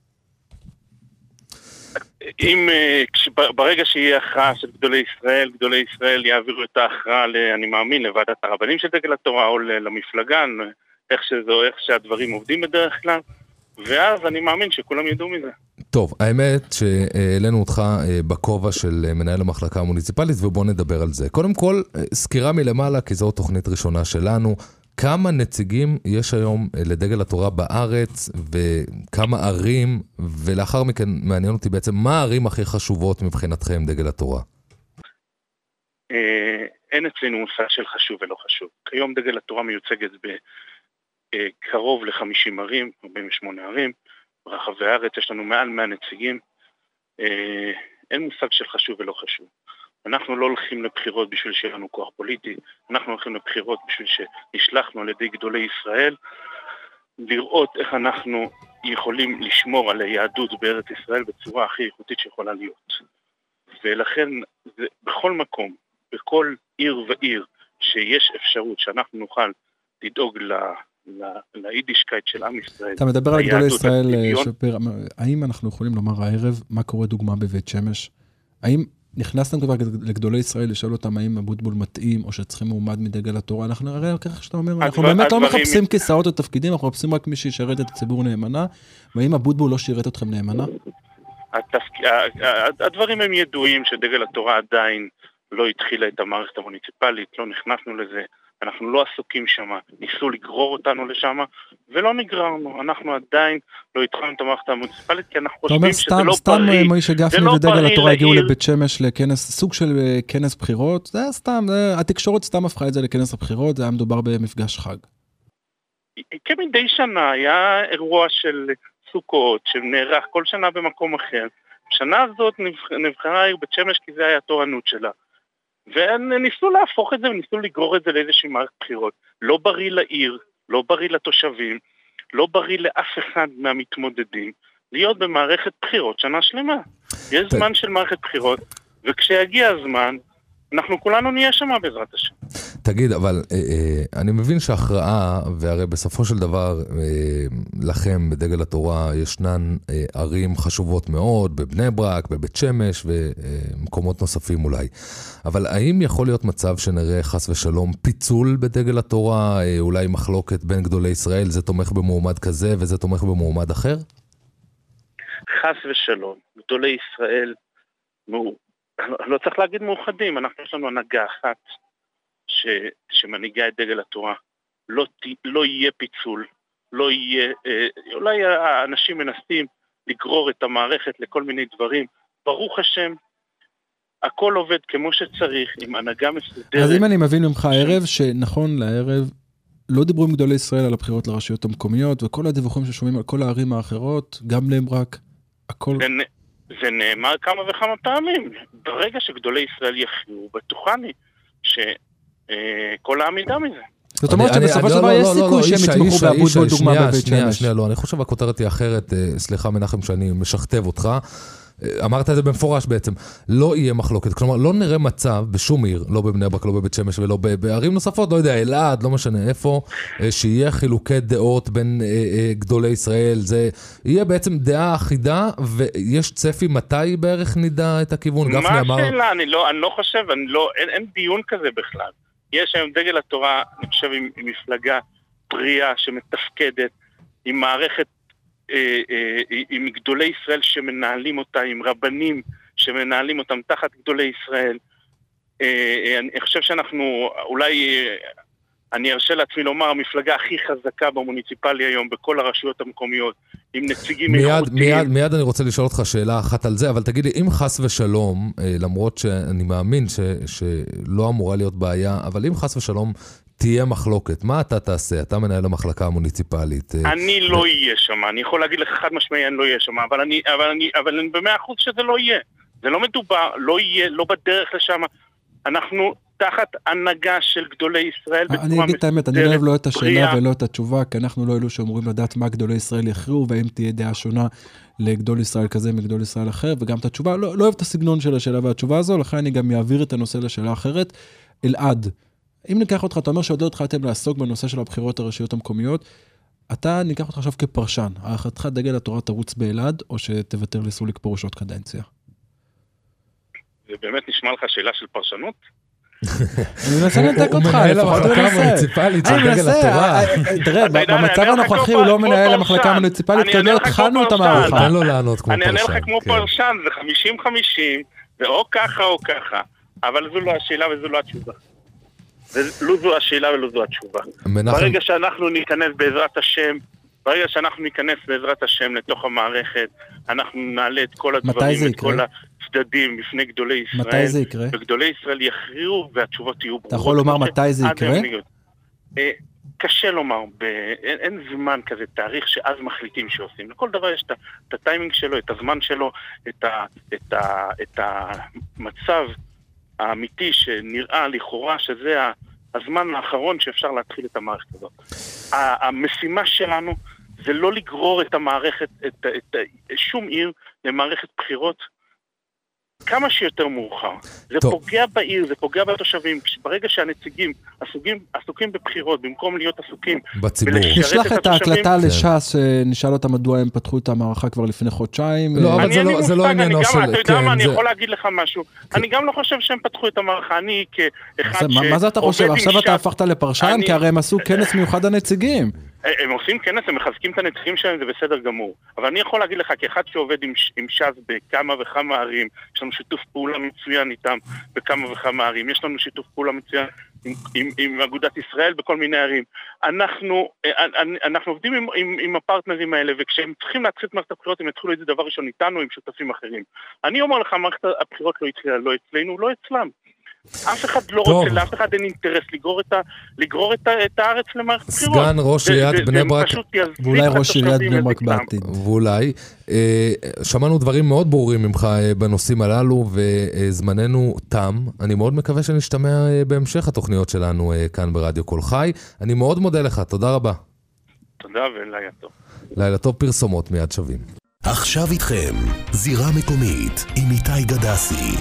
ברגע שיהיה הכרעה של גדולי ישראל יעבירו את ההכרעה, אני מאמין, לוועדת הרבנים של דגל התורה, או למפלגה, איך שהדברים עובדים בדרך כלל, ואז אני מאמין שכולם ידעו מזה. טוב, האמת שהעלינו אותך בכובע של מנהל המחלקה המוניציפלית, ובוא נדבר על זה. קודם כל, סקירה מלמעלה, כי זו תוכנית ראשונה שלנו. כמה נציגים יש היום לדגל התורה בארץ, וכמה ערים, ולאחר מכן מעניין אותי בעצם, מה הערים הכי חשובות מבחינתכם דגל התורה? אין אצלנו מושג של חשוב ולא חשוב. כיום דגל התורה מיוצגת קרוב ל-50 ערים, 48 ערים, ברחבי הארץ יש לנו מעל 100 נציגים, אין מושג של חשוב ולא חשוב. אנחנו לא הולכים לבחירות בשביל שיהיה לנו כוח פוליטי, אנחנו הולכים לבחירות בשביל שנשלחנו על ידי גדולי ישראל, לראות איך אנחנו יכולים לשמור על היהדות בארץ ישראל בצורה הכי איכותית שיכולה להיות. ולכן בכל מקום, בכל עיר ועיר שיש אפשרות שאנחנו נוכל לדאוג ליידישקייט של עם ישראל. אתה מדבר על גדולי ישראל, שפיר, האם אנחנו יכולים לומר הערב מה קורה דוגמה בבית שמש? האם נכנסתם כבר לגדולי ישראל לשאול אותם האם אבוטבול מתאים או שצריכים מועמד מדגל התורה? אנחנו נראה ככה שאתה אומר, אנחנו באמת לא מחפשים כיסאות או תפקידים, אנחנו מחפשים רק מי שישרת את הציבור נאמנה, והאם אבוטבול לא שירת אתכם נאמנה? הדברים הם ידועים שדגל התורה עדיין לא התחילה את המערכת המוניציפלית, לא נכנסנו לזה, אנחנו לא עסוקים שם, ניסו לגרור אותנו לשם, ולא נגררנו, אנחנו עדיין לא התחלנו את המערכת המוניציפלית, כי אנחנו חושבים שזה לא בריא. סתם מוישה גפני ודגל התורה הגיעו לבית שמש לכנס, סוג של כנס בחירות, זה היה סתם, התקשורת סתם הפכה את זה לכנס הבחירות, זה היה מדובר במפגש חג. כמדי שנה היה אירוע של סוכות, שנערך כל שנה במקום אחר. בשנה הזאת נבחרה העיר בית שמש, כי זה היה התורנות שלה. וניסו להפוך את זה, וניסו לגרור את זה לאיזושהי מערכת בחירות. לא בריא לעיר, לא בריא לתושבים, לא בריא לאף אחד מהמתמודדים, להיות במערכת בחירות שנה שלמה. יש זמן של מערכת בחירות, וכשיגיע הזמן, אנחנו כולנו נהיה שם בעזרת השם. תגיד, אבל אני מבין שההכרעה, והרי בסופו של דבר לכם בדגל התורה ישנן ערים חשובות מאוד, בבני ברק, בבית שמש ומקומות נוספים אולי. אבל האם יכול להיות מצב שנראה חס ושלום פיצול בדגל התורה, אולי מחלוקת בין גדולי ישראל, זה תומך במועמד כזה וזה תומך במועמד אחר? חס ושלום, גדולי ישראל, לא צריך להגיד מאוחדים, יש לנו הנהגה אחת שמנהיגה את דגל התורה, לא יהיה פיצול, לא יהיה, אולי האנשים מנסים לגרור את המערכת לכל מיני דברים, ברוך השם, הכל עובד כמו שצריך, עם הנהגה מסודרת. אז אם אני מבין ממך הערב, שנכון לערב, לא דיברו עם גדולי ישראל על הבחירות לרשויות המקומיות, וכל הדיווחים ששומעים על כל הערים האחרות, גם בני ברק, הכל... זה נאמר כמה וכמה פעמים. ברגע שגדולי ישראל יכריעו, בטוחני שכל העמידה מזה. זאת אומרת שבסופו של דבר יש סיכוי שהם יתמכו באבוטבול דוגמה בבית שמש. שנייה, לא, אני חושב הכותרת היא אחרת, סליחה מנחם שאני משכתב אותך, אמרת את זה במפורש בעצם, לא יהיה מחלוקת, כלומר לא נראה מצב בשום עיר, לא בבני ברק, לא בבית שמש ולא בערים נוספות, לא יודע, אלעד, לא משנה איפה, שיהיה חילוקי דעות בין גדולי ישראל, זה יהיה בעצם דעה אחידה, ויש צפי מתי בערך נדע את הכיוון? מה השאלה? אני לא חושב, אין דיון כזה בכלל. יש היום דגל התורה, אני חושב, עם מפלגה פריאה שמתפקדת, עם מערכת, עם גדולי ישראל שמנהלים אותה, עם רבנים שמנהלים אותם תחת גדולי ישראל. אני חושב שאנחנו, אולי, אני ארשה לעצמי לומר, המפלגה הכי חזקה במוניציפלי היום, בכל הרשויות המקומיות, עם נציגים איכותיים. מיד אני רוצה לשאול אותך שאלה אחת על זה, אבל תגיד לי, אם חס ושלום, למרות שאני מאמין שלא אמורה להיות בעיה, אבל אם חס ושלום תהיה מחלוקת, מה אתה תעשה? אתה מנהל המחלקה המוניציפלית. אני לא אהיה שם, אני יכול להגיד לך חד משמעי, אני לא אהיה שם, אבל אני ב100% שזה לא יהיה. זה לא מדובר, לא יהיה, לא בדרך לשם. אנחנו תחת הנהגה של גדולי ישראל בצורה מסודרת. אני אגיד את האמת, אני לא אוהב לא את השאלה ולא את התשובה, כי אנחנו לא אלו שאמורים לדעת מה גדולי ישראל יכריעו, והאם תהיה דעה שונה לגדול ישראל כזה מגדול ישראל אחר, וגם את התשובה, לא אוהב את הסגנון של השאלה והתשובה הזו, לכן אני גם אעביר את הנושא לשאלה אחרת. אלעד, אם ניקח אותך, אתה אומר שעוד לא התחלתם לעסוק בנושא של הבחירות הרשויות המקומיות, אתה ניקח אותך עכשיו כפרשן, הערכתך דגל התורה תרוץ באלעד, או שתוותר לסוליק פרוש עוד קדנציה? זה באמת נשמע לך שאלה של פרשנות? אני מנסה לנתק אותך, לפחות הוא מנסה. אני מנסה, תראה, במצב הנוכחי הוא לא מנהל המחלקה המוניציפלית, כי לא התחלנו את המערכה. תן לו לענות כמו פרשן. אני אענה לך כמו פרשן, זה 50-50, זה או ככה או ככה, אבל זו לא השאלה וזו לא התשובה. לא זו השאלה ולא זו התשובה. ברגע שאנחנו ניכנס בעזרת השם לתוך המערכת, אנחנו נעלה את כל הדברים, את כל הצדדים בפני גדולי ישראל. מתי זה יקרה? וגדולי ישראל יכריעו והתשובות יהיו ברורות. אתה יכול לומר מתי זה יקרה? קשה לומר, אין זמן כזה, תאריך שאז מחליטים שעושים. לכל דבר יש את הטיימינג שלו, את הזמן שלו, את המצב האמיתי שנראה לכאורה שזה הזמן האחרון שאפשר להתחיל את המערכת הזאת. המשימה שלנו זה לא לגרור את המערכת, שום עיר למערכת בחירות כמה שיותר מאוחר. זה פוגע בעיר, זה פוגע בתושבים. ברגע שהנציגים עסוקים בבחירות, במקום להיות עסוקים בציבור. נשלח את ההקלטה לש"ס, נשאל אותם מדוע הם פתחו את המערכה כבר לפני חודשיים. לא, אבל זה לא עניינו של... אתה יודע מה, אני יכול להגיד לך משהו. אני גם לא חושב שהם פתחו את המערכה. אני כאחד מה זה אתה חושב? עכשיו אתה הפכת לפרשן? כי הרי הם עשו כנס מיוחד הנציגים. הם עושים כנס, הם מחזקים את הנציגים שלהם, זה בסדר גמור. אבל אני יכול להגיד לך, כאחד שעובד עם ש"ס בכמה וכמה ערים, יש לנו שיתוף פעולה מצוין איתם בכמה וכמה ערים, יש לנו שיתוף פעולה מצוין עם אגודת ישראל בכל מיני ערים. אנחנו עובדים עם הפרטנרים האלה, וכשהם צריכים להתחיל את מערכת הבחירות, הם יתחילו את זה דבר ראשון איתנו, עם שותפים אחרים. אני אומר לך, מערכת הבחירות לא התחילה, לא אצלנו, לא אצלם. אף אחד לא רוצה, לאף אחד אין אינטרס לגרור את הארץ למערכת בחירות. סגן ראש עיריית בני ברק, ואולי ראש עיריית בני ברק בעתיד. ואולי, שמענו דברים מאוד ברורים ממך בנושאים הללו, וזמננו תם. אני מאוד מקווה שנשתמע בהמשך התוכניות שלנו כאן ברדיו קול חי. אני מאוד מודה לך, תודה רבה. תודה ולילה טוב. לילה טוב, פרסומות מיד שווים. עכשיו איתכם, זירה מקומית עם איתי גדסי.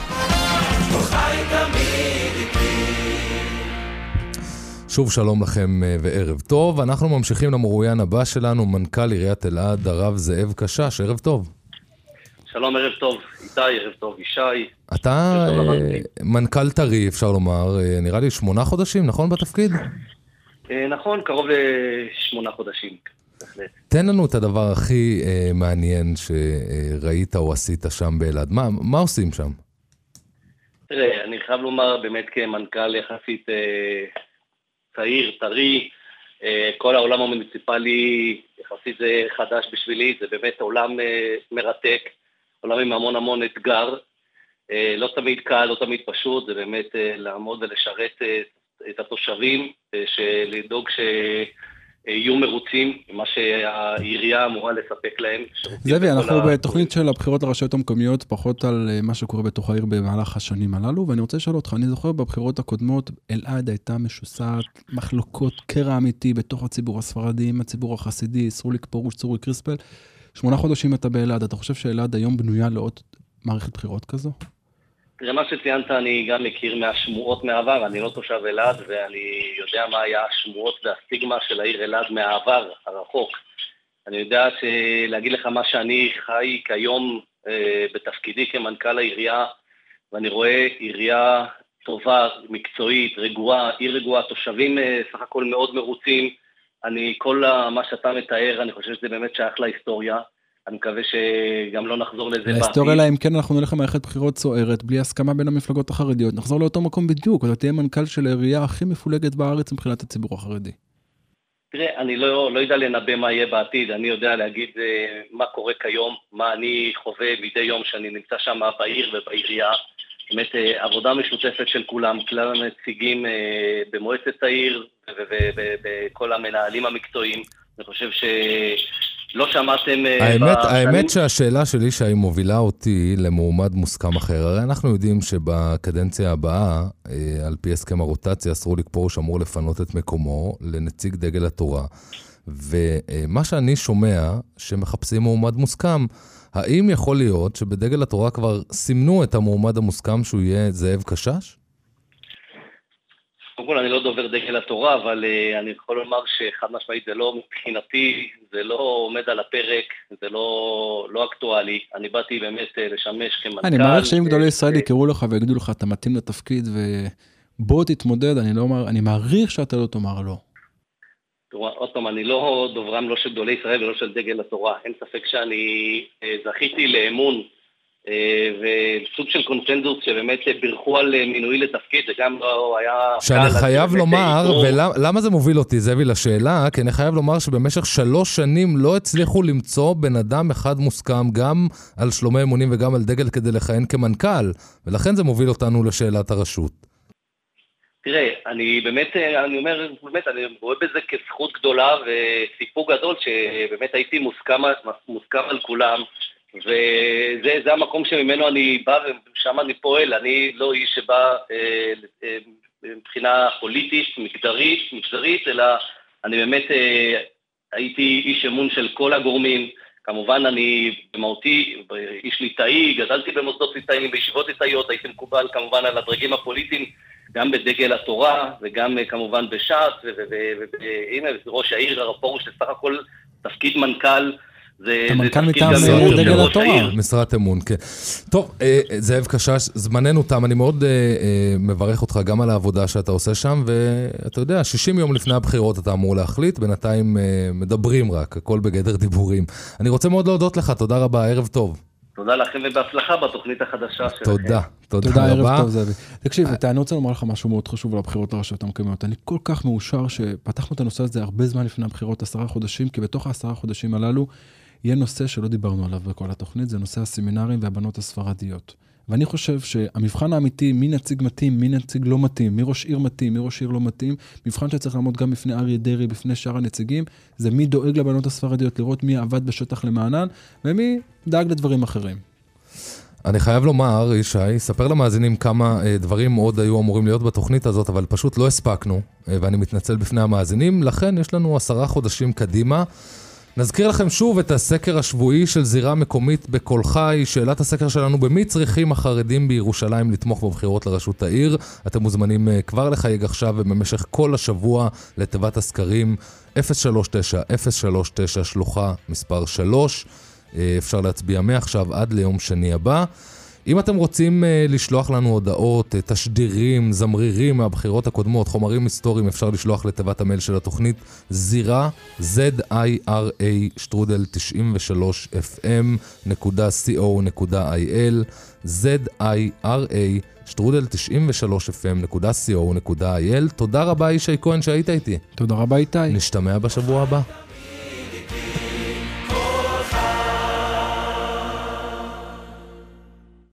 שוב שלום לכם וערב טוב. אנחנו ממשיכים למרואיין הבא שלנו, מנכ"ל עיריית אלעד, הרב זאב קשש. ערב טוב. שלום, ערב טוב. איתי, ערב טוב, ישי. אתה מנכ"ל טרי, אפשר לומר, נראה לי 8 חודשים, נכון בתפקיד? נכון, קרוב ל8 חודשים. תן לנו את הדבר הכי מעניין שראית או עשית שם באלעד. מה עושים שם? תראה, אני חייב לומר באמת כמנכ"ל יחסית צעיר, טרי, כל העולם המוניציפלי יחסית זה חדש בשבילי, זה באמת עולם מרתק, עולם עם המון אתגר, לא תמיד קל, לא תמיד פשוט, זה באמת לעמוד ולשרת את התושבים, לדאוג יהיו מרוצים ממה שהעירייה אמורה לספק להם. זאבי, אנחנו בתוכנית של הבחירות לרשויות המקומיות, פחות על מה שקורה בתוך העיר במהלך השנים הללו, ואני רוצה לשאול אותך, אני זוכר בבחירות הקודמות, אלעד הייתה משוסעת, מחלוקות קרע אמיתי בתוך הציבור הספרדי, עם הציבור החסידי, סרוליק פרוש, צורי קריספל. 8 חודשים אתה באלעד, אתה חושב שאלעד היום בנויה לעוד מערכת בחירות כזו? תראה, מה שציינת אני גם מכיר מהשמועות מהעבר, אני לא תושב אלעד, ואני יודע מה היה השמועות והסטיגמה של העיר אלעד מהעבר הרחוק. אני יודע להגיד לך מה שאני חי כיום בתפקידי כמנכ"ל העירייה, ואני רואה עירייה טובה, מקצועית, רגועה, עיר רגועה, תושבים סך הכל מאוד מרוצים. כל מה שאתה מתאר, אני חושב שזה באמת שייך להיסטוריה. אני מקווה שגם לא נחזור לזה בעתיד. להיסטוריה לה, אם כן אנחנו נלך למערכת בחירות סוערת, בלי הסכמה בין המפלגות החרדיות, נחזור לאותו מקום בדיוק, אתה תהיה מנכ"ל של העירייה הכי מפולגת בארץ מבחינת הציבור החרדי. תראה, אני לא יודע לנבא מה יהיה בעתיד, אני יודע להגיד מה קורה כיום, מה אני חווה מדי יום שאני נמצא שם בעיר ובעירייה, באמת עבודה משותפת של כולם, כלל הנציגים במועצת העיר ובכל המנהלים המקצועיים, אני חושב לא שמעתם... האמת שהשאלה שלי שהיא מובילה אותי למועמד מוסכם אחר. הרי אנחנו יודעים שבקדנציה הבאה, על פי הסכם הרוטציה, סרוליק פרוש אמור לפנות את מקומו לנציג דגל התורה. ומה שאני שומע, שמחפשים מועמד מוסכם, האם יכול להיות שבדגל התורה כבר סימנו את המועמד המוסכם שהוא יהיה זאב קשש? קודם כל, אני לא דובר דגל התורה, אבל אני יכול לומר שחד משמעית זה לא מבחינתי, זה לא עומד על הפרק, זה לא אקטואלי. אני באתי באמת לשמש כמנכ"ל. אני מעריך שאם גדולי ישראל יקראו לך ויגידו לך, אתה מתאים לתפקיד ובוא תתמודד, אני מעריך שאתה לא תאמר לא. עוד פעם, אני לא דוברם לא של גדולי ישראל ולא של דגל התורה. אין ספק שאני זכיתי לאמון, וסוג של קונצנזוס שבאמת בירכו על מינוי לתפקיד, זה גם לא היה... שאני חייב לומר, ולמה זה מוביל אותי, זאבי, לשאלה, כי אני חייב לומר שבמשך 3 שנים לא הצליחו למצוא בן אדם אחד מוסכם, גם על שלומי אמונים וגם על דגל כדי לכהן כמנכ"ל, ולכן זה מוביל אותנו לשאלת הרשות. תראה, אני רואה בזה כזכות גדולה וסיפוק גדול, שבאמת הייתי מוסכם על כולם, וזה המקום שממנו אני בא ושם אני פועל. אני לא איש שבא מבחינה פוליטית, מגזרית, אלא אני באמת הייתי איש אמון של כל הגורמים. כמובן אני במהותי איש ליטאי, גדלתי במוסדות ליטאיים, בישיבות ליטאיות, הייתי מקובל כמובן על הדרגים הפוליטיים, גם בדגל התורה וגם כמובן בש"ס, והנה ראש העיר הרב פרוש, בסך הכל תפקיד מנכ"ל, המנכ"ל מטעם דגל התורה. משרת אמון, כן. טוב, זאב קשש, זמננו תם, אני מאוד מברך אותך גם על העבודה שאתה עושה שם, ואתה יודע, 60 יום לפני הבחירות אתה אמור להחליט, בינתיים מדברים רק, הכל בגדר דיבורים. אני רוצה מאוד להודות לך, תודה רבה, ערב טוב. תודה לכם ובהצלחה בתוכנית החדשה שלכם. תודה רבה. ערב טוב זאבי. תקשיב, אני רוצה לומר לך משהו מאוד חשוב על הבחירות לרשויות המקומיות. אני כל כך מאושר שפתחנו את הנושא הזה הרבה זמן לפני הבחירות, 10 חודשים, כי בתוך 10 חודשים הללו יהיה נושא שלא דיברנו עליו בכל התוכנית, זה נושא הסמינרים והבנות הספרדיות. ואני חושב שהמבחן האמיתי, מי נציג מתאים, מי נציג לא מתאים, מי ראש עיר מתאים, מי ראש עיר לא מתאים, מבחן שצריך לעמוד גם בפני אריה דרעי, בפני שאר הנציגים, זה מי דואג לבנות הספרדיות, לראות מי עבד בשטח למענן, ומי דאג לדברים אחרים. אני חייב לומר, ישי, ספר למאזינים כמה דברים עוד היו אמורים להיות בתוכנית הזאת, אבל פשוט לא הספקנו, ואני מתנצל בפני המאזינים, לכן יש לנו 10 חודשים קדימה. נזכיר לכם שוב את הסקר השבועי של זירה מקומית בכל חי, שאלת הסקר שלנו במי צריכים החרדים בירושלים לתמוך בבחירות לראשות העיר. אתם מוזמנים כבר לחייג עכשיו ובמשך כל השבוע לתיבת הסקרים 039-039 שלוחה מספר 3. אפשר להצביע מעכשיו עד ליום שני הבא. אם אתם רוצים לשלוח לנו הודעות, תשדירים, זמרירים מהבחירות הקודמות, חומרים היסטוריים, אפשר לשלוח לתיבת המייל של התוכנית זירה, zira@93fm.co.il, zira@93fm.co.il. תודה רבה ישי כהן שהיית איתי. תודה רבה איתי. נשתמע בשבוע הבא.